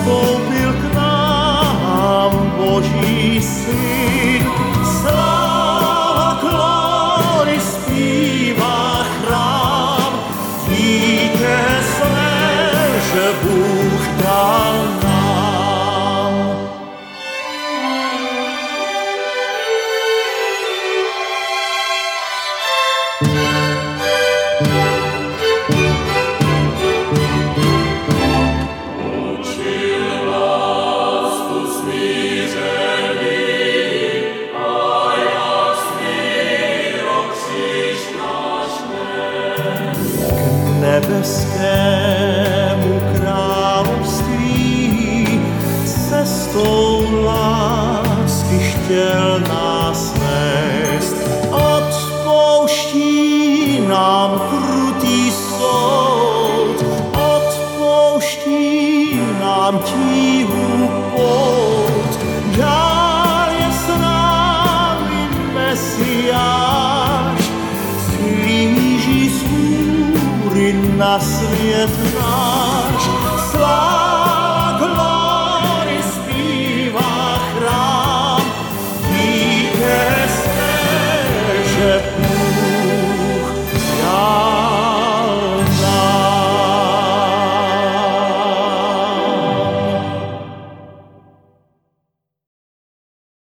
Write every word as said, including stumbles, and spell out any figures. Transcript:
vstoupil k nám Boží syn. Sláva, glory zpívá chrám, vítězné, že Bůh dal nám. Nebeskému království cestou lásky chtěl nás nést. Odpouští nám krutý soud, odpouští nám tíhu pout. Dál je s námi Mesiáš, slíží svůj na svět náš.